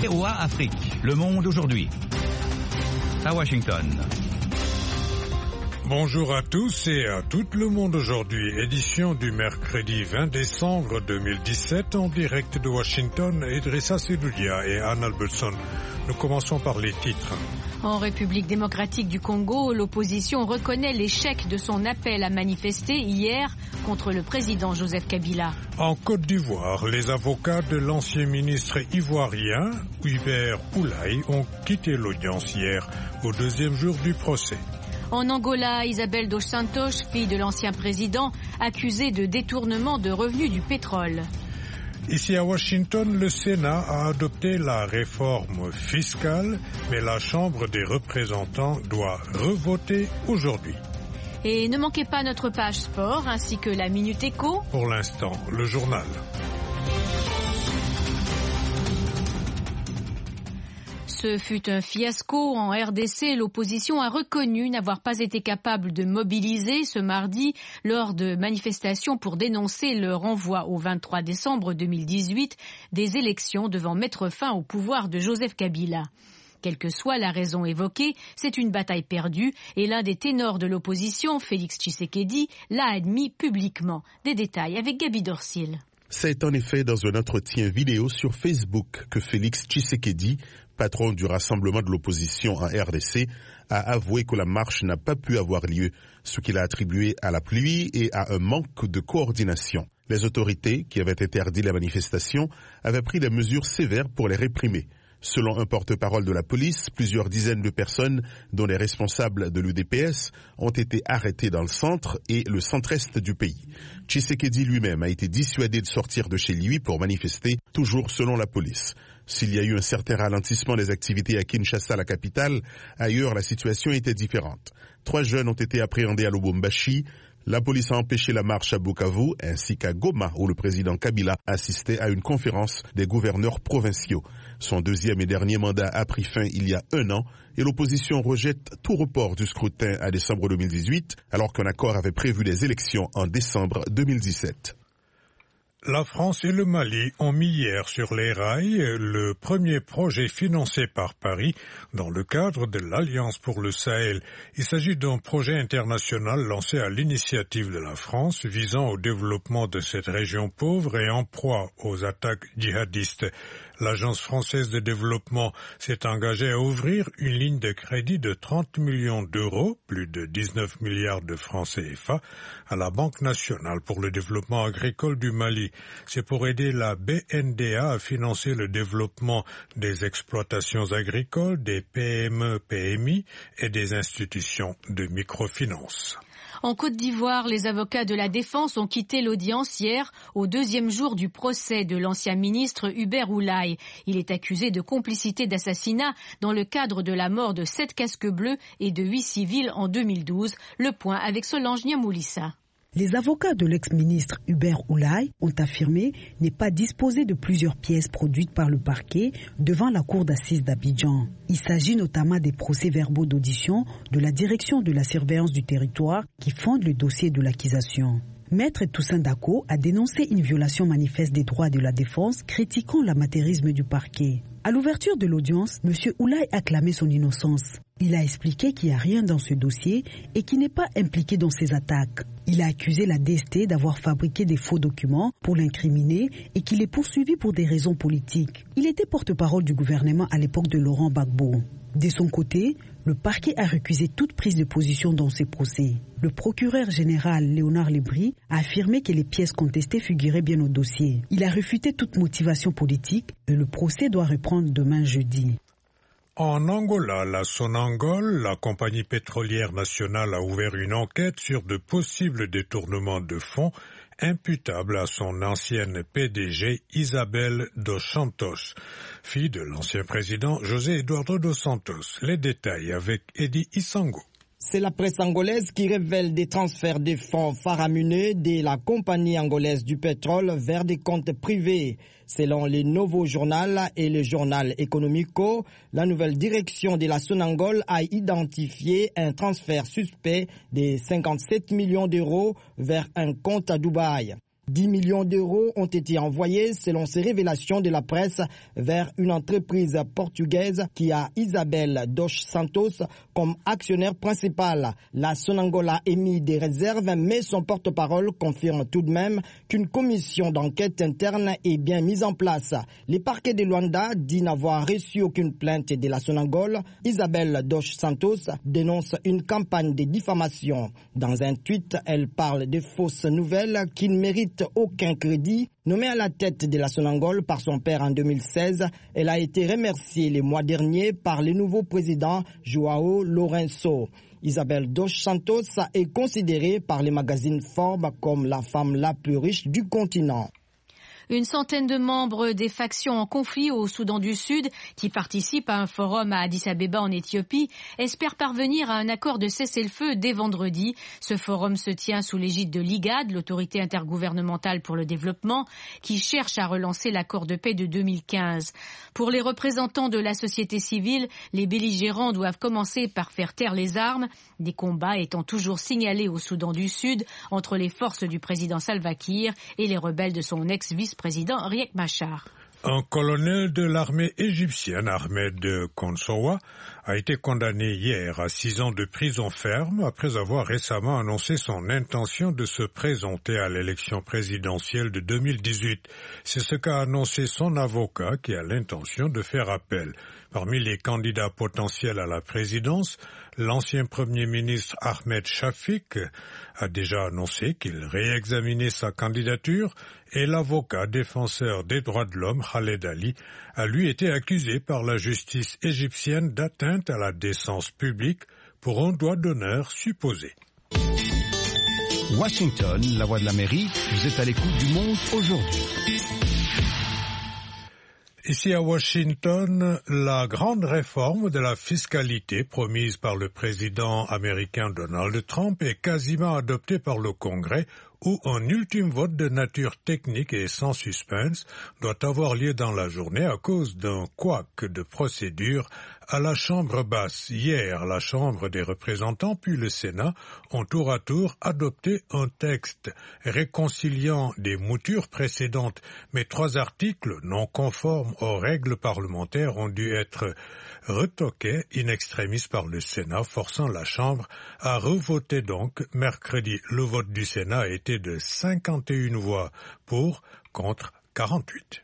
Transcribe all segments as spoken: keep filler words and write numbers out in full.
V O A Afrique, Le Monde aujourd'hui. À Washington. Bonjour à tous et à tout le monde aujourd'hui, édition du mercredi vingt décembre deux mille dix-sept en direct de Washington, Idrissa Sedoulia et Anne Albertson. Nous commençons par les titres. En République démocratique du Congo, l'opposition reconnaît l'échec de son appel à manifester hier contre le président Joseph Kabila. En Côte d'Ivoire, les avocats de l'ancien ministre ivoirien Hubert Oulaye ont quitté l'audience hier au deuxième jour du procès. En Angola, Isabel dos Santos, fille de l'ancien président, accusée de détournement de revenus du pétrole. Ici à Washington, le Sénat a adopté la réforme fiscale, mais la Chambre des représentants doit revoter aujourd'hui. Et ne manquez pas notre page sport ainsi que la Minute Éco. Pour l'instant, le journal. Ce fut un fiasco. En R D C, l'opposition a reconnu n'avoir pas été capable de mobiliser ce mardi lors de manifestations pour dénoncer le renvoi au vingt-trois décembre deux mille dix-huit des élections devant mettre fin au pouvoir de Joseph Kabila. Quelle que soit la raison évoquée, c'est une bataille perdue et l'un des ténors de l'opposition, Félix Tshisekedi, l'a admis publiquement. Des détails avec Gaby Dorsil. C'est en effet dans un entretien vidéo sur Facebook que Félix Tshisekedi, patron du rassemblement de l'opposition en R D C, a avoué que la marche n'a pas pu avoir lieu, ce qu'il a attribué à la pluie et à un manque de coordination. Les autorités, qui avaient interdit la manifestation, avaient pris des mesures sévères pour les réprimer. Selon un porte-parole de la police, plusieurs dizaines de personnes, dont les responsables de l'U D P S, ont été arrêtées dans le centre et le centre-est du pays. Tshisekedi lui-même a été dissuadé de sortir de chez lui pour manifester, toujours selon la police. S'il y a eu un certain ralentissement des activités à Kinshasa, la capitale, ailleurs la situation était différente. Trois jeunes ont été appréhendés à Lubumbashi. La police a empêché la marche à Bukavu ainsi qu'à Goma où le président Kabila assistait à une conférence des gouverneurs provinciaux. Son deuxième et dernier mandat a pris fin il y a un an et l'opposition rejette tout report du scrutin à décembre deux mille dix-huit alors qu'un accord avait prévu des élections en décembre deux mille dix-sept. La France et le Mali ont mis hier sur les rails le premier projet financé par Paris dans le cadre de l'Alliance pour le Sahel. Il s'agit d'un projet international lancé à l'initiative de la France visant au développement de cette région pauvre et en proie aux attaques djihadistes. L'Agence française de développement s'est engagée à ouvrir une ligne de crédit de trente millions d'euros, plus de dix-neuf milliards de francs C F A, à la Banque nationale pour le développement agricole du Mali. C'est pour aider la B N D A à financer le développement des exploitations agricoles, des P M E P M I et des institutions de microfinance. En Côte d'Ivoire, les avocats de la défense ont quitté l'audience hier au deuxième jour du procès de l'ancien ministre Hubert Oulaye. Il est accusé de complicité d'assassinat dans le cadre de la mort de sept casques bleus et de huit civils en deux mille douze. Le point avec Solange Niamoulissa. Les avocats de l'ex-ministre Hubert Oulaye ont affirmé ne pas disposer de plusieurs pièces produites par le parquet devant la cour d'assises d'Abidjan. Il s'agit notamment des procès-verbaux d'audition de la direction de la surveillance du territoire qui fondent le dossier de l'accusation. Maître Toussaint Dako a dénoncé une violation manifeste des droits de la défense, critiquant l'amateurisme du parquet. À l'ouverture de l'audience, M. Oulaye a clamé son innocence. Il a expliqué qu'il n'y a rien dans ce dossier et qu'il n'est pas impliqué dans ces attaques. Il a accusé la D S T d'avoir fabriqué des faux documents pour l'incriminer et qu'il est poursuivi pour des raisons politiques. Il était porte-parole du gouvernement à l'époque de Laurent Gbagbo. De son côté, le parquet a récusé toute prise de position dans ces procès. Le procureur général Léonard Lebris a affirmé que les pièces contestées figuraient bien au dossier. Il a réfuté toute motivation politique et le procès doit reprendre demain jeudi. En Angola, la Sonangol, la compagnie pétrolière nationale, a ouvert une enquête sur de possibles détournements de fonds imputables à son ancienne P D G Isabel dos Santos, fille de l'ancien président José Eduardo dos Santos. Les détails avec Eddie Isango. C'est la presse angolaise qui révèle des transferts de fonds faramineux de la compagnie angolaise du pétrole vers des comptes privés. Selon le Nouveau Journal et le journal Economico, la nouvelle direction de la Sonangol a identifié un transfert suspect de cinquante-sept millions d'euros vers un compte à Dubaï. dix millions d'euros ont été envoyés, selon ces révélations de la presse, vers une entreprise portugaise qui a Isabel dos Santos comme actionnaire principal. La Sonangol a émis des réserves, mais son porte-parole confirme tout de même qu'une commission d'enquête interne est bien mise en place. Le parquet de Luanda dit n'avoir reçu aucune plainte de la Sonangol. Isabel dos Santos dénonce une campagne de diffamation. Dans un tweet, elle parle de fausses nouvelles qui ne méritent aucun crédit. Nommée à la tête de la Sonangol par son père en deux mille seize, elle a été remerciée le mois dernier par le nouveau président João Lourenço. Isabel dos Santos est considérée par les magazines Forbes comme la femme la plus riche du continent. Une centaine de membres des factions en conflit au Soudan du Sud, qui participent à un forum à Addis Abeba en Éthiopie, espèrent parvenir à un accord de cessez-le-feu dès vendredi. Ce forum se tient sous l'égide de l'I G A D, l'autorité intergouvernementale pour le développement, qui cherche à relancer l'accord de paix de deux mille quinze. Pour les représentants de la société civile, les belligérants doivent commencer par faire taire les armes, des combats étant toujours signalés au Soudan du Sud entre les forces du président Salva Kiir et les rebelles de son ex-vice-président Riek Machar. Un colonel de l'armée égyptienne, Ahmed Konsowa, a été condamné hier à six ans de prison ferme après avoir récemment annoncé son intention de se présenter à l'élection présidentielle de deux mille dix-huit. C'est ce qu'a annoncé son avocat qui a l'intention de faire appel. Parmi les candidats potentiels à la présidence, l'ancien Premier ministre Ahmed Shafik a déjà annoncé qu'il réexaminait sa candidature et l'avocat défenseur des droits de l'homme Khaled Ali a lui été accusé par la justice égyptienne d'atteinte à la décence publique pour un droit d'honneur supposé. Washington, la voix de l'Amérique, vous êtes à l'écoute du Monde aujourd'hui. Ici à Washington, la grande réforme de la fiscalité promise par le président américain Donald Trump est quasiment adoptée par le Congrès, où un ultime vote de nature technique et sans suspense doit avoir lieu dans la journée à cause d'un couac de procédure à la Chambre basse. Hier, la Chambre des représentants puis le Sénat ont tour à tour adopté un texte réconciliant des moutures précédentes, mais trois articles non conformes aux règles parlementaires ont dû être retoqués in extremis par le Sénat, forçant la Chambre à revoter donc mercredi. Le vote du Sénat a été de cinquante et une voix pour, contre quarante-huit.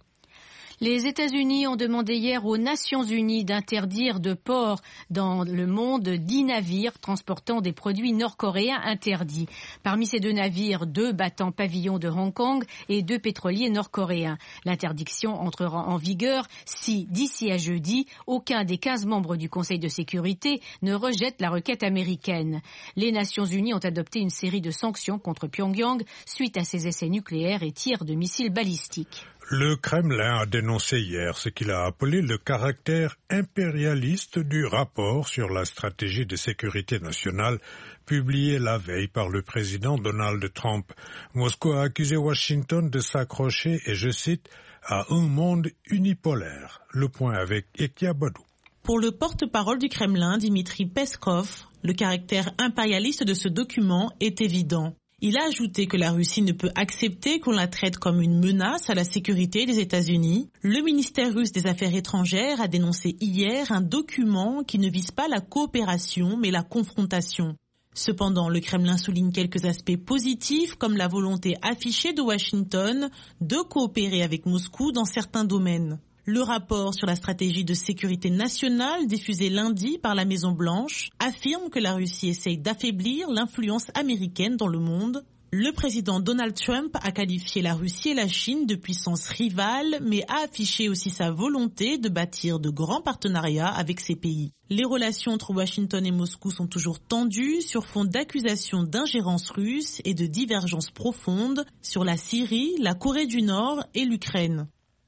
Les États-Unis ont demandé hier aux Nations Unies d'interdire de port dans le monde dix navires transportant des produits nord-coréens interdits. Parmi ces deux navires, deux battant pavillon de Hong Kong et deux pétroliers nord-coréens. L'interdiction entrera en vigueur si, d'ici à jeudi, aucun des quinze membres du Conseil de sécurité ne rejette la requête américaine. Les Nations Unies ont adopté une série de sanctions contre Pyongyang suite à ses essais nucléaires et tirs de missiles balistiques. Le Kremlin a dénoncé hier ce qu'il a appelé le caractère impérialiste du rapport sur la stratégie de sécurité nationale publié la veille par le président Donald Trump. Moscou a accusé Washington de s'accrocher, et je cite, à un monde unipolaire. Le point avec Ekia Badou. Pour le porte-parole du Kremlin, Dmitri Peskov, le caractère impérialiste de ce document est évident. Il a ajouté que la Russie ne peut accepter qu'on la traite comme une menace à la sécurité des États-Unis. Le ministère russe des Affaires étrangères a dénoncé hier un document qui ne vise pas la coopération mais la confrontation. Cependant, le Kremlin souligne quelques aspects positifs comme la volonté affichée de Washington de coopérer avec Moscou dans certains domaines. Le rapport sur la stratégie de sécurité nationale diffusé lundi par la Maison-Blanche affirme que la Russie essaye d'affaiblir l'influence américaine dans le monde. Le président Donald Trump a qualifié la Russie et la Chine de puissances rivales, mais a affiché aussi sa volonté de bâtir de grands partenariats avec ces pays. Les relations entre Washington et Moscou sont toujours tendues sur fond d'accusations d'ingérence russe et de divergences profondes sur la Syrie, la Corée du Nord et l'Ukraine.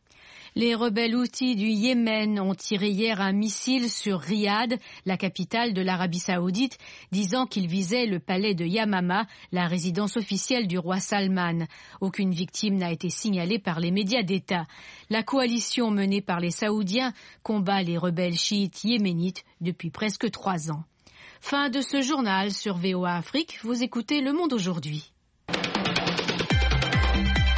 Les rebelles houthis du Yémen ont tiré hier un missile sur Riyad, la capitale de l'Arabie saoudite, disant qu'il visait le palais de Yamama, la résidence officielle du roi Salman. Aucune victime n'a été signalée par les médias d'État. La coalition menée par les Saoudiens combat les rebelles chiites yéménites depuis presque trois ans. Fin de ce journal sur V O A Afrique. Vous écoutez Le Monde aujourd'hui.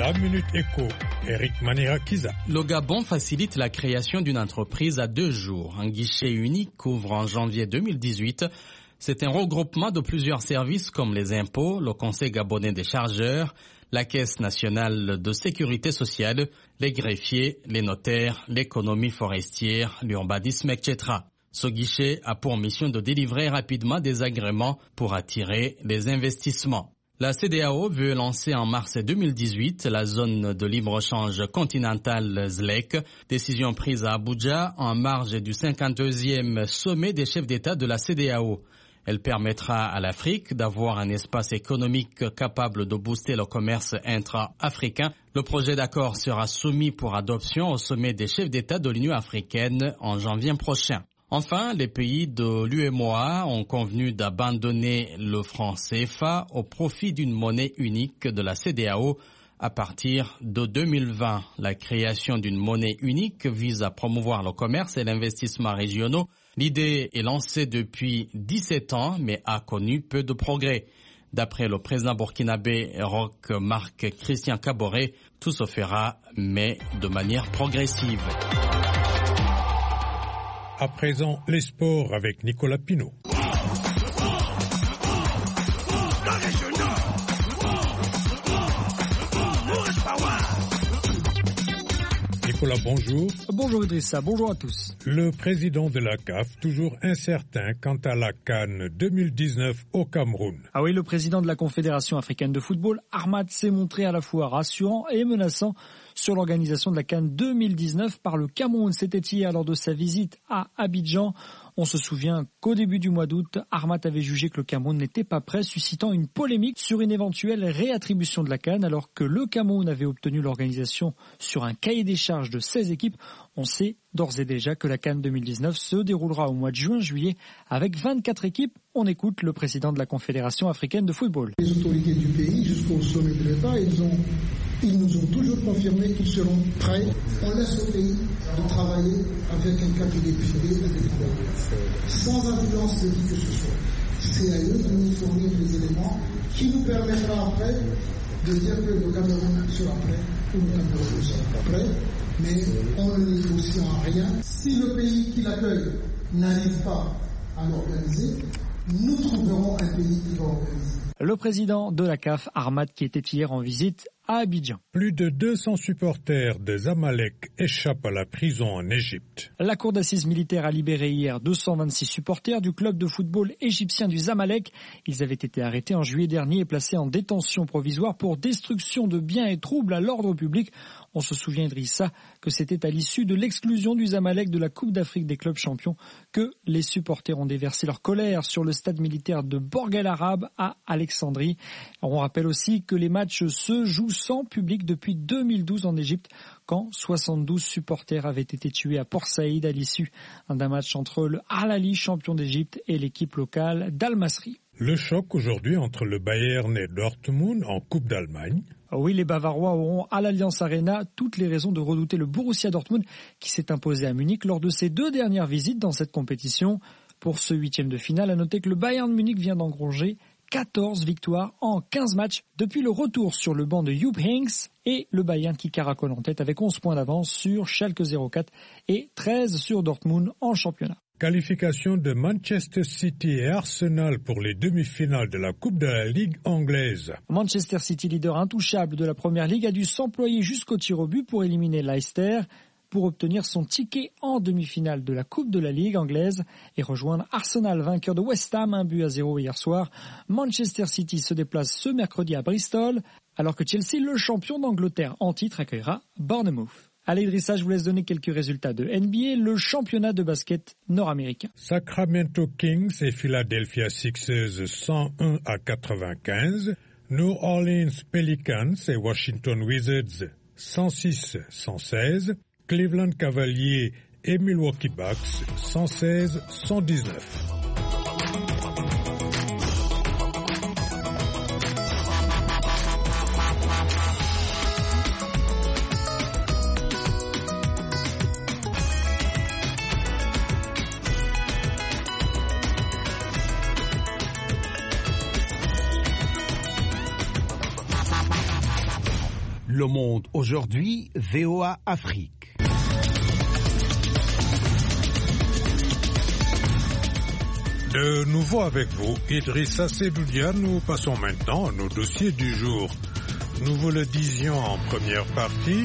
La Minute Éco, Eric Manirakiza. Le Gabon facilite la création d'une entreprise à deux jours. Un guichet unique ouvre en janvier deux mille dix-huit. C'est un regroupement de plusieurs services comme les impôts, le Conseil gabonais des chargeurs, la Caisse nationale de sécurité sociale, les greffiers, les notaires, l'économie forestière, l'urbanisme, et cetera. Ce guichet a pour mission de délivrer rapidement des agréments pour attirer les investissements. La C E D E A O veut lancer en mars deux mille dix-huit la zone de libre-échange continentale Z L E C, décision prise à Abuja en marge du cinquante-deuxième sommet des chefs d'État de la C E D E A O. Elle permettra à l'Afrique d'avoir un espace économique capable de booster le commerce intra-africain. Le projet d'accord sera soumis pour adoption au sommet des chefs d'État de l'Union africaine en janvier prochain. Enfin, les pays de l'U E M O A ont convenu d'abandonner le franc C F A au profit d'une monnaie unique de la C E D E A O à partir de deux mille vingt. La création d'une monnaie unique vise à promouvoir le commerce et l'investissement régionaux. L'idée est lancée depuis dix-sept ans, mais a connu peu de progrès. D'après le président burkinabé Roch Marc Christian Kaboré, tout se fera, mais de manière progressive. À présent, les sports avec Nicolas Pinault. Nicolas, bonjour. Bonjour Idrissa, bonjour à tous. Le président de la C A F, toujours incertain quant à la CAN deux mille dix-neuf au Cameroun. Ah oui, le président de la Confédération africaine de football, Ahmad, s'est montré à la fois rassurant et menaçant sur l'organisation de la CAN deux mille dix-neuf par le Cameroun. C'était hier lors de sa visite à Abidjan. On se souvient qu'au début du mois d'août, Ahmad avait jugé que le Cameroun n'était pas prêt, suscitant une polémique sur une éventuelle réattribution de la CAN, alors que le Cameroun avait obtenu l'organisation sur un cahier des charges de seize équipes. On sait d'ores et déjà que la CAN deux mille dix-neuf se déroulera au mois de juin-juillet avec vingt-quatre équipes. On écoute le président de la Confédération africaine de football. Les autorités du pays, jusqu'au sommet de l'État, ils, ont, ils nous ont toujours confirmé qu'ils seront prêts. On laisse au pays de travailler avec un cabinet privé indépendant, sans influence de qui que ce soit. C'est à eux de nous fournir les éléments qui nous permettra après de dire que le Cameroun sera prêt ou le Cameroun ne sera pas prêt. Mais on ne négocie en rien. Si le pays qui l'accueille n'arrive pas à l'organiser, nous trouverons un pays qui va organiser. Le président de la C A F, Ahmad, qui était hier en visite à Abidjan. Plus de deux cents supporters de Zamalek échappent à la prison en Égypte. La cour d'assises militaire a libéré hier deux cent vingt-six supporters du club de football égyptien du Zamalek. Ils avaient été arrêtés en juillet dernier et placés en détention provisoire pour destruction de biens et troubles à l'ordre public. On se souvient, Idrissa, que c'était à l'issue de l'exclusion du Zamalek de la Coupe d'Afrique des clubs champions que les supporters ont déversé leur colère sur le stade militaire de Borg El Arab à Alexandrie. On rappelle aussi que les matchs se jouent sans public depuis deux mille douze en Égypte, quand soixante-douze supporters avaient été tués à Port Saïd à l'issue d'un match entre le Al Ahly, champion d'Égypte, et l'équipe locale d'Al Masry. Le choc aujourd'hui entre le Bayern et Dortmund en Coupe d'Allemagne. Oui, les Bavarois auront à l'Allianz Arena toutes les raisons de redouter le Borussia Dortmund qui s'est imposé à Munich lors de ses deux dernières visites dans cette compétition. Pour ce huitième de finale, à noter que le Bayern Munich vient d'engranger quatorze victoires en quinze matchs depuis le retour sur le banc de Jupp Heynckes et le Bayern qui caracole en tête avec onze points d'avance sur Schalke zéro quatre et treize sur Dortmund en championnat. Qualification de Manchester City et Arsenal pour les demi-finales de la Coupe de la Ligue anglaise. Manchester City, leader intouchable de la Première Ligue, a dû s'employer jusqu'au tir au but pour éliminer Leicester, pour obtenir son ticket en demi-finale de la Coupe de la Ligue anglaise et rejoindre Arsenal, vainqueur de West Ham, un but à zéro hier soir. Manchester City se déplace ce mercredi à Bristol, alors que Chelsea, le champion d'Angleterre en titre, accueillera Bournemouth. Allez Idrissa, je vous laisse donner quelques résultats de N B A, le championnat de basket nord-américain. Sacramento Kings et Philadelphia Sixers cent un à quatre-vingt-quinze. New Orleans Pelicans et Washington Wizards cent six à cent seize. Cleveland Cavaliers et Milwaukee Bucks cent seize à cent dix-neuf. Le Monde aujourd'hui, V O A Afrique. De nouveau avec vous, Idrissa Sedoudia, nous passons maintenant à nos dossiers du jour. Nous vous le disions en première partie,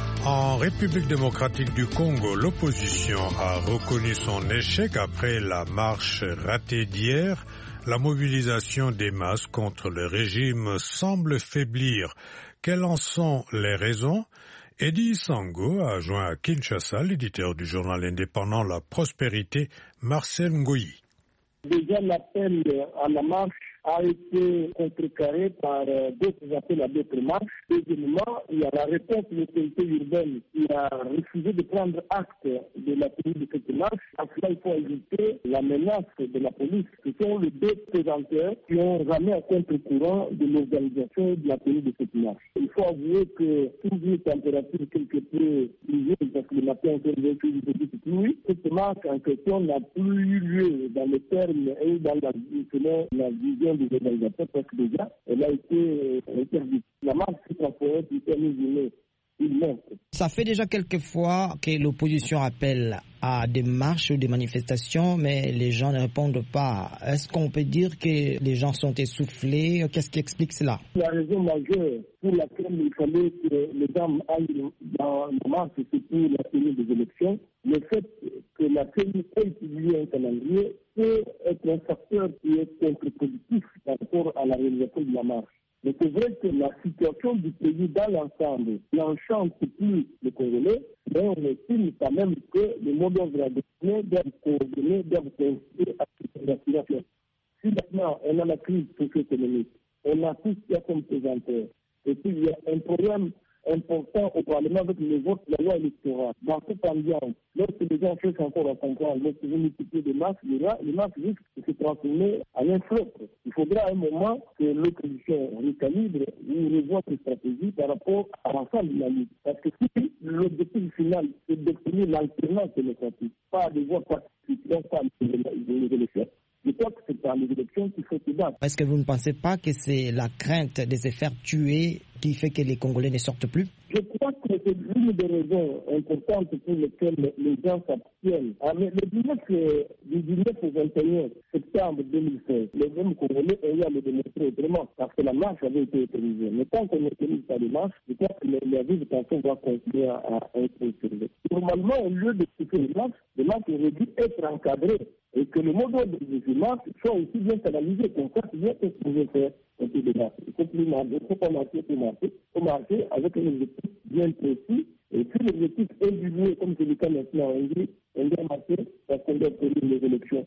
en République démocratique du Congo, l'opposition a reconnu son échec après la marche ratée d'hier. La mobilisation des masses contre le régime semble faiblir. Quelles en sont les raisons? Eddie Sango a joint à Kinshasa l'éditeur du journal indépendant La Prospérité, Marcel Ngoyi. Déjà, l'appel à la marche a été contrecarré par d'autres appels à d'autres marches. Deuxièmement, il y a la réponse de l'autorité urbaine qui a refusé de prendre acte de la tenue de cette marche. À cela, il faut ajouter la menace de la police. Ce sont les deux présenteurs qui ont ramené à contre-courant de l'organisation de la tenue de cette marche. Il faut avouer que sous une température quelque peu pluvieuse, parce que le matin, on peut lever une petite pluie, cette marche en question n'a plus eu lieu dans les termes et dans la, selon la vision des organisateurs, parce que déjà, elle a été interdite. La marche s'est transformée du terme il monte. Ça fait déjà quelques fois que l'opposition appelle à des marches ou des manifestations, mais les gens ne répondent pas. Est-ce qu'on peut dire que les gens sont essoufflés? Qu'est-ce qui explique cela? La raison majeure pour laquelle il fallait que les gens aillent dans la marche, c'est pour la tenue des élections. Le fait que la C E I ait publié un calendrier peut être un facteur qui est contre-productif par rapport à la réalisation de la marche. Mais c'est vrai que la situation du pays dans l'ensemble n'enchante plus les Congolais, mais on estime quand même que les mots d'ordre adoptés doivent coordonner, doivent s'inscrire à cette situation. Si maintenant on a la crise socio-économique, on a tout ce qu'il y a comme présenteur, et puis il y a un problème important au Parlement avec le vote de la loi électorale. Dans cette ambiance, lorsque les gens cherchent encore à comprendre, lorsque vous multipliez des masses, les masses risquent de se transformer en un flop. Il faudra à un moment que l'opposition recalibre ou revoie ses stratégies par rapport à l'ensemble de la lutte. Parce que si l'objectif final, c'est d'obtenir l'alternance démocratique, pas de voir participer à les élections, je crois que c'est par les élections qu'il faut se battre. Est-ce que vous ne pensez pas que c'est la crainte de se faire tuer qui fait que les Congolais ne sortent plus? Je crois que c'est l'une des raisons importantes pour lesquelles les gens s'abstiennent. Ah, mais le dix-neuf, du dix-neuf au vingt et un septembre deux mille seize, les mêmes Congolais ont à le démontrer autrement, parce que la marche avait été autorisée. Mais tant qu'on n'autorise pas les marches, je crois que la vie de personne va continuer à, à être observée. Normalement, au lieu de quitter les marches, les marches auraient dû être encadrées et que le mot d'ordre de ces marches soit aussi bien canalisé, qu'on sache bien ce qu'on veut faire. Il faut plus marcher, il faut pas marcher pour marcher, il faut marcher avec un objectif bien précis. Et si l'objectif est divulgué, comme c'est le cas maintenant en Hongrie, on doit marcher parce qu'on doit tenir les élections.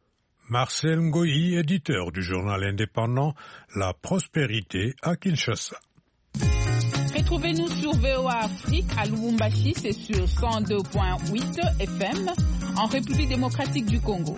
Marcel Ngoyi, éditeur du journal indépendant La Prospérité à Kinshasa. Retrouvez-nous sur V O A Afrique à Lubumbashi, c'est sur cent deux virgule huit F M, en République démocratique du Congo.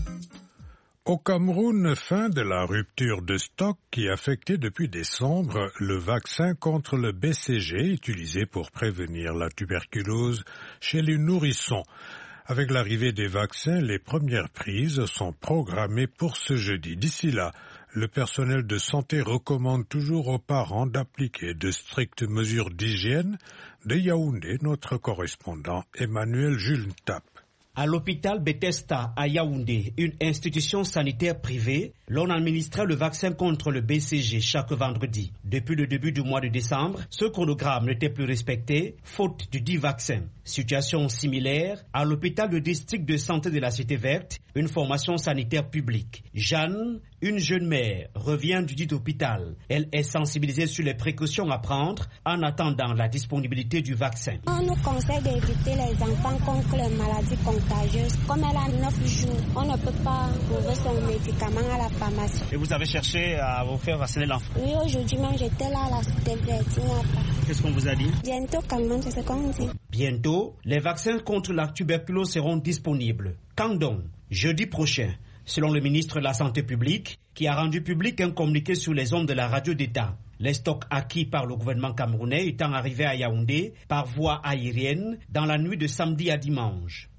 Au Cameroun, fin de la rupture de stock qui affectait depuis décembre le vaccin contre le B C G utilisé pour prévenir la tuberculose chez les nourrissons. Avec l'arrivée des vaccins, les premières prises sont programmées pour ce jeudi. D'ici là, le personnel de santé recommande toujours aux parents d'appliquer de strictes mesures d'hygiène. De Yaoundé, notre correspondant Emmanuel Jules Tap. À l'hôpital Bethesda à Yaoundé, une institution sanitaire privée, l'on administrait le vaccin contre le B C G chaque vendredi. Depuis le début du mois de décembre, ce chronogramme n'était plus respecté, faute du dit vaccin. Situation similaire à l'hôpital de district de santé de la Cité Verte, une formation sanitaire publique. Jeanne, une jeune mère, revient du dit hôpital. Elle est sensibilisée sur les précautions à prendre en attendant la disponibilité du vaccin. On nous conseille d'éviter les enfants contre les maladies contagieuses. Comme elle a neuf jours, on ne peut pas trouver son médicament à la pharmacie. Et vous avez cherché à vous faire vacciner l'enfant? Oui, aujourd'hui même j'étais là à la Cité Verte. Qu'est-ce qu'on vous a dit? Bientôt quand même, c'est ce qu'on dit. Bientôt, les vaccins contre la tuberculose seront disponibles. Quand donc? Jeudi prochain. Selon le ministre de la Santé publique, qui a rendu public un communiqué sur les ondes de la radio d'État. Les stocks acquis par le gouvernement camerounais étant arrivés à Yaoundé par voie aérienne dans la nuit de samedi à dimanche.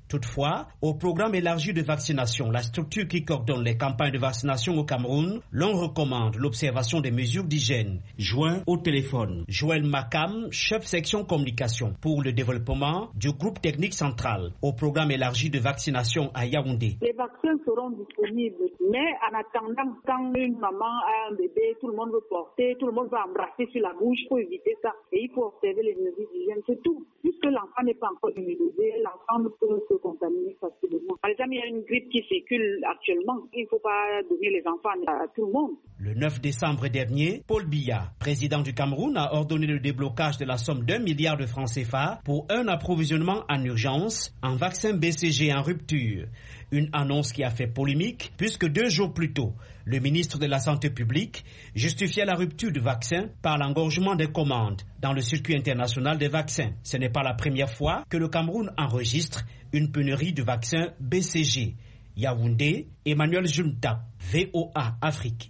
Toutefois, au programme élargi de vaccination, la structure qui coordonne les campagnes de vaccination au Cameroun, l'on recommande l'observation des mesures d'hygiène. Joint au téléphone, Joël Makam, chef section communication pour le développement du groupe technique central au programme élargi de vaccination à Yaoundé. Les vaccins seront disponibles, mais en attendant, quand une maman a un bébé, tout le monde veut porter, tout le monde va embrasser sur la bouche pour éviter ça. Et il faut observer les mesures d'hygiène, c'est tout. Puisque l'enfant n'est pas encore immunisé, l'enfant peut se contaminer facilement. Par exemple, il y a une grippe qui circule actuellement. Il ne faut pas donner les enfants à tout le monde. Le neuf décembre dernier, Paul Biya, président du Cameroun, a ordonné le déblocage de la somme d'un milliard de francs C F A pour un approvisionnement en urgence en vaccin B C G en rupture. Une annonce qui a fait polémique puisque deux jours plus tôt, le ministre de la Santé publique justifiait la rupture du vaccin par l'engorgement des commandes dans le circuit international des vaccins. Ce n'est pas la première fois que le Cameroun enregistre une pénurie de vaccins B C G. Yaoundé, Emmanuel Junta, V O A Afrique.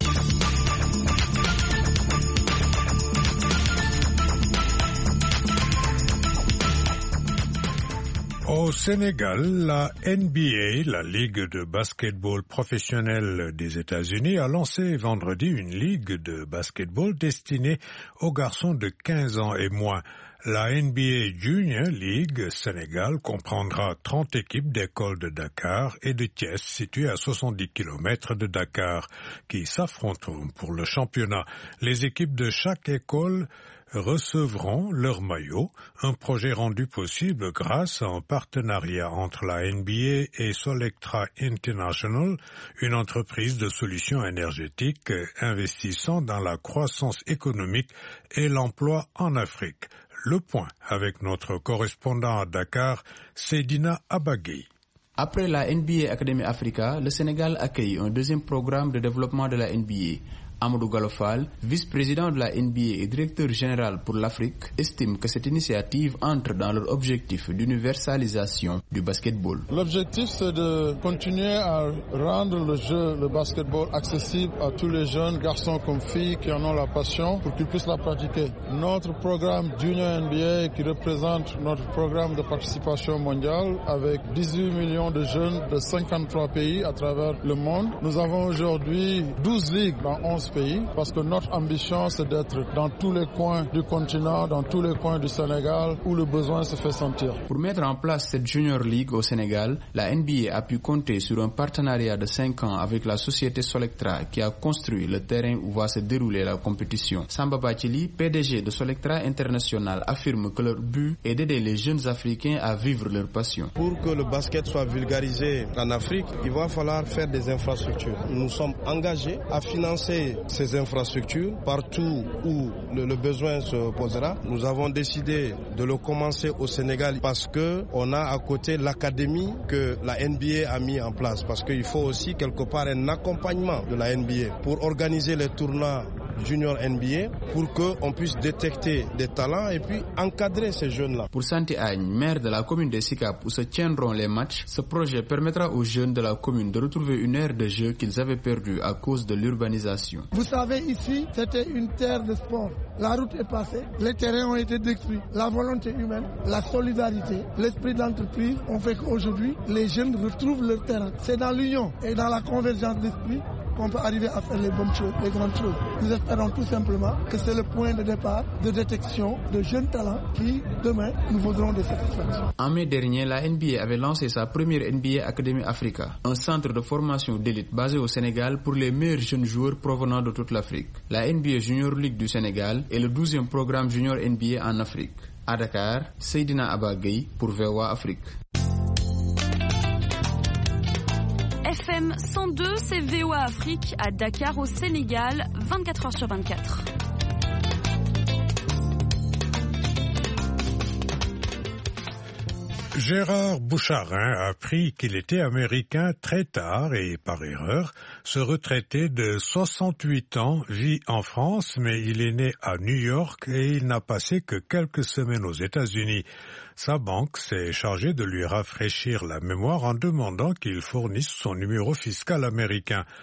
Au Sénégal, la N B A, la Ligue de basketball professionnelle des États-Unis, a lancé vendredi une ligue de basketball destinée aux garçons de quinze ans et moins. La N B A Junior League Sénégal comprendra trente équipes d'écoles de Dakar et de Thiès situées à soixante-dix kilomètres de Dakar qui s'affronteront pour le championnat. Les équipes de chaque école recevront leur maillot, un projet rendu possible grâce à un partenariat entre la N B A et Solectra International, une entreprise de solutions énergétiques investissant dans la croissance économique et l'emploi en Afrique. Le point avec notre correspondant à Dakar, Seydina Abagui. Après la N B A Academy Africa, le Sénégal accueille un deuxième programme de développement de la N B A. Amadou Galofal, vice-président de la N B A et directeur général pour l'Afrique, estime que cette initiative entre dans leur objectif d'universalisation du basketball. L'objectif, c'est de continuer à rendre le jeu, le basketball, accessible à tous les jeunes, garçons comme filles, qui en ont la passion pour qu'ils puissent la pratiquer. Notre programme Junior N B A, qui représente notre programme de participation mondiale, avec dix-huit millions de jeunes de cinquante-trois pays à travers le monde. Nous avons aujourd'hui douze ligues dans onze pays, parce que notre ambition, c'est d'être dans tous les coins du continent, dans tous les coins du Sénégal, où le besoin se fait sentir. Pour mettre en place cette Junior League au Sénégal, la N B A a pu compter sur un partenariat de cinq ans avec la société Solectra, qui a construit le terrain où va se dérouler la compétition. Samba Bathily, P D G de Solectra International, affirme que leur but est d'aider les jeunes Africains à vivre leur passion. Pour que le basket soit vulgarisé en Afrique, il va falloir faire des infrastructures. Nous sommes engagés à financer ces infrastructures partout où le, le besoin se posera. Nous avons décidé de le commencer au Sénégal parce que on a à côté l'académie que la N B A a mis en place, parce qu'il faut aussi quelque part un accompagnement de la N B A pour organiser les tournois Junior N B A, pour qu'on puisse détecter des talents et puis encadrer ces jeunes-là. Pour Santé Agne, maire de la commune de Sicap où se tiendront les matchs, ce projet permettra aux jeunes de la commune de retrouver une aire de jeu qu'ils avaient perdue à cause de l'urbanisation. Vous savez, ici, c'était une terre de sport. La route est passée, les terrains ont été détruits. La volonté humaine, la solidarité, l'esprit d'entreprise ont fait qu'aujourd'hui, les jeunes retrouvent leur terrain. C'est dans l'union et dans la convergence d'esprit qu'on peut arriver à faire les bonnes choses, les grandes choses. Nous espérons tout simplement que c'est le point de départ de détection de jeunes talents qui, demain, nous vaudront des satisfactions. En mai dernier, la N B A avait lancé sa première N B A Academy Africa, un centre de formation d'élite basé au Sénégal pour les meilleurs jeunes joueurs provenant de toute l'Afrique. La N B A Junior League du Sénégal est le douzième programme Junior N B A en Afrique. À Dakar, Seydina Abagui pour V O A Afrique. F M cent deux, c'est V O A Afrique à Dakar au Sénégal, vingt-quatre heures sur vingt-quatre. Gérard Boucharin a appris qu'il était américain très tard et par erreur. Ce retraité de soixante-huit ans vit en France, mais il est né à New York et il n'a passé que quelques semaines aux États-Unis. Sa banque s'est chargée de lui rafraîchir la mémoire en demandant qu'il fournisse son numéro fiscal américain.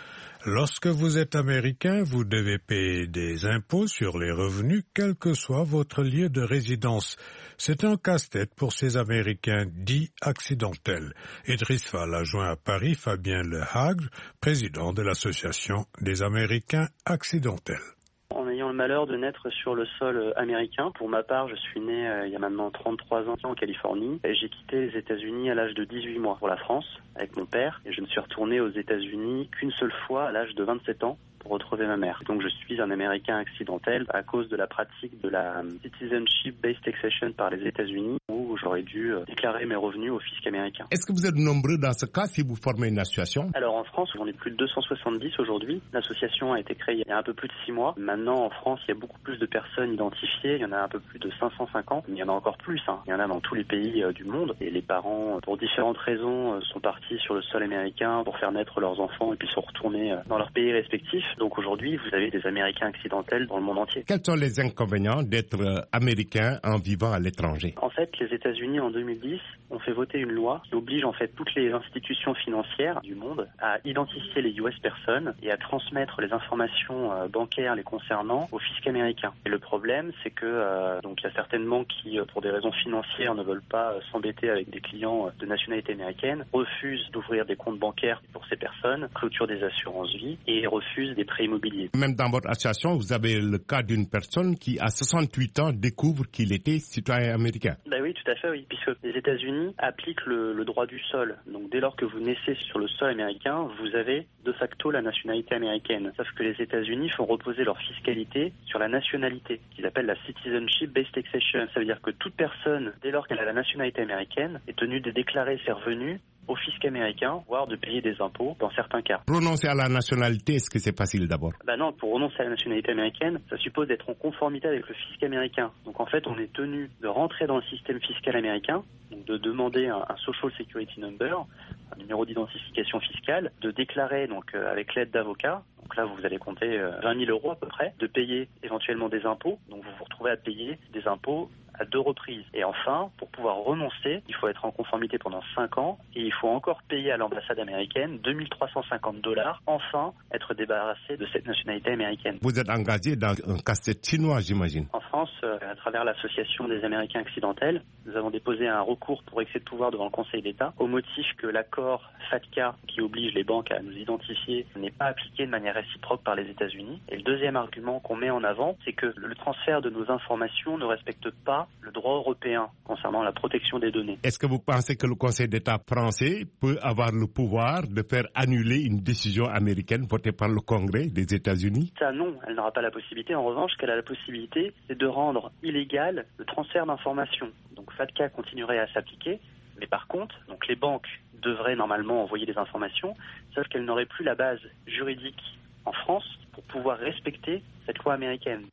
Lorsque vous êtes américain, vous devez payer des impôts sur les revenus, quel que soit votre lieu de résidence. C'est un casse-tête pour ces Américains dits accidentels. Idriss Fall a joint à Paris Fabien Lehagre, président de l'Association des Américains accidentels. En ayant le malheur de naître sur le sol américain. Pour ma part, je suis né euh, il y a maintenant trente-trois ans en Californie. Et j'ai quitté les États-Unis à l'âge de dix-huit mois pour la France avec mon père. Et je ne suis retourné aux États-Unis qu'une seule fois à l'âge de vingt-sept ans pour retrouver ma mère. Donc je suis un Américain accidentel à cause de la pratique de la Citizenship-Based Taxation par les États-Unis où j'aurais dû déclarer mes revenus au fisc américain. Est-ce que vous êtes nombreux dans ce cas si vous formez une association? Alors en France, on est plus de deux cent soixante-dix aujourd'hui. L'association a été créée il y a un peu plus de six mois. Maintenant en France, il y a beaucoup plus de personnes identifiées. Il y en a un peu plus de cinq cent cinquante. Mais il y en a encore plus. Hein. Il y en a dans tous les pays euh, du monde. Et les parents, pour différentes raisons, euh, sont partis sur le sol américain pour faire naître leurs enfants et puis sont retournés euh, dans leur pays respectifs. Donc aujourd'hui, vous avez des Américains accidentels dans le monde entier. Quels sont les inconvénients d'être euh, américain en vivant à l'étranger? En fait, les États-Unis en deux mille dix ont fait voter une loi qui oblige en fait toutes les institutions financières du monde à identifier les U S personnes et à transmettre les informations euh, bancaires les concernant au fisc américain. Et le problème, c'est que euh, donc il y a certaines banques qui, euh, pour des raisons financières, ne veulent pas euh, s'embêter avec des clients euh, de nationalité américaine, refusent d'ouvrir des comptes bancaires pour ces personnes, clôturent des assurances vie et refusent des prêts immobiliers. Même dans votre association, vous avez le cas d'une personne qui, à soixante-huit ans, découvre qu'il était citoyen américain. Ben oui, tout à fait, oui, puisque les États-Unis appliquent le, le droit du sol. Donc dès lors que vous naissez sur le sol américain, vous avez de facto la nationalité américaine. Sauf que les États-Unis font reposer leur fiscalité sur la nationalité, qu'ils appellent la Citizenship-Based Taxation. Ça veut dire que toute personne, dès lors qu'elle a la nationalité américaine, est tenue de déclarer ses revenus au fisc américain, voire de payer des impôts dans certains cas. Renoncer à la nationalité, est-ce que c'est facile d'abord? Ben non, pour renoncer à la nationalité américaine, ça suppose d'être en conformité avec le fisc américain. Donc en fait, on est tenu de rentrer dans le système fiscal américain, donc de demander un, un Social Security Number, un numéro d'identification fiscale, de déclarer donc euh, avec l'aide d'avocats. Donc là, vous allez compter euh, vingt mille euros à peu près, de payer éventuellement des impôts. Donc vous vous retrouvez à payer des impôts à deux reprises. Et enfin, pour pouvoir renoncer, il faut être en conformité pendant cinq ans et il faut encore payer à l'ambassade américaine deux mille trois cent cinquante dollars, enfin être débarrassé de cette nationalité américaine. Vous êtes engagé dans un casse-tête chinois, j'imagine. En France, euh, à travers l'Association des Américains accidentels, nous avons déposé un recours pour excès de pouvoir devant le Conseil d'État au motif que l'accord FATCA qui oblige les banques à nous identifier n'est pas appliqué de manière réciproque par les États-Unis. Et le deuxième argument qu'on met en avant, c'est que le transfert de nos informations ne respecte pas le droit européen concernant la protection des données. Est-ce que vous pensez que le Conseil d'État français peut avoir le pouvoir de faire annuler une décision américaine votée par le Congrès des États-Unis? Ça, non, elle n'aura pas la possibilité. En revanche, ce qu'elle a la possibilité, c'est de rendre illégal le transfert d'informations. Donc FATCA continuerait à s'appliquer, mais par contre, donc les banques devraient normalement envoyer des informations, sauf qu'elles n'auraient plus la base juridique en France pour pouvoir respecter cette loi américaine.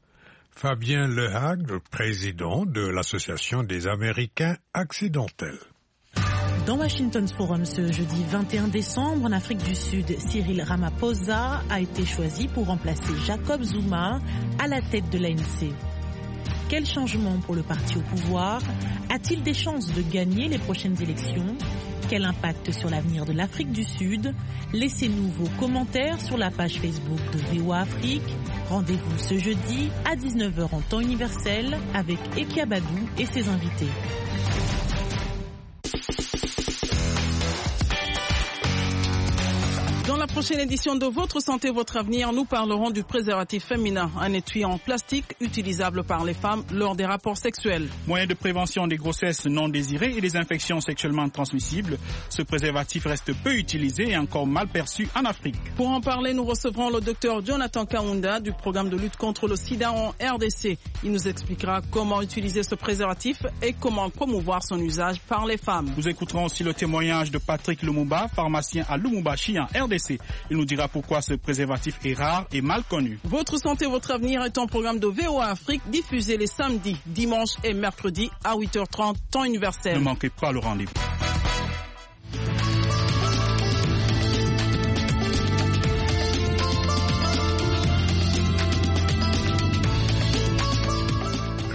Fabien Lehagre, président de l'Association des Américains accidentels. Dans Washington's Forum ce jeudi vingt et un décembre, en Afrique du Sud, Cyril Ramaphosa a été choisi pour remplacer Jacob Zuma à la tête de l'A N C. Quel changement pour le parti au pouvoir? A-t-il des chances de gagner les prochaines élections? Quel impact sur l'avenir de l'Afrique du Sud? Laissez-nous vos commentaires sur la page Facebook de V O A Afrique. Rendez-vous ce jeudi à dix-neuf heures en temps universel avec Eki Abadou et ses invités. Dans la prochaine édition de Votre Santé, Votre Avenir, nous parlerons du préservatif féminin, un étui en plastique utilisable par les femmes lors des rapports sexuels. Moyen de prévention des grossesses non désirées et des infections sexuellement transmissibles, ce préservatif reste peu utilisé et encore mal perçu en Afrique. Pour en parler, nous recevrons le docteur Jonathan Kaunda du programme de lutte contre le sida en R D C. Il nous expliquera comment utiliser ce préservatif et comment promouvoir son usage par les femmes. Nous écouterons aussi le témoignage de Patrick Lumumba, pharmacien à Lumumbashi en R D C. Il nous dira pourquoi ce préservatif est rare et mal connu. Votre santé, votre avenir est un programme de V O A Afrique diffusé les samedis, dimanches et mercredis à huit heures trente, temps universel. Ne manquez pas le rendez-vous.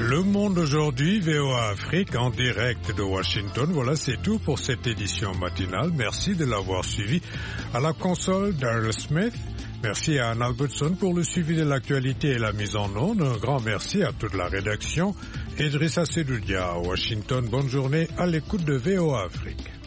Le Monde aujourd'hui, V O A Afrique en direct de Washington. Voilà, c'est tout pour cette édition matinale. Merci de l'avoir suivi. À la console, Daryl Smith. Merci à Anne Albertson pour le suivi de l'actualité et la mise en onde. Un grand merci à toute la rédaction. Idrissa Sedoudia à Washington. Bonne journée à l'écoute de V O A Afrique.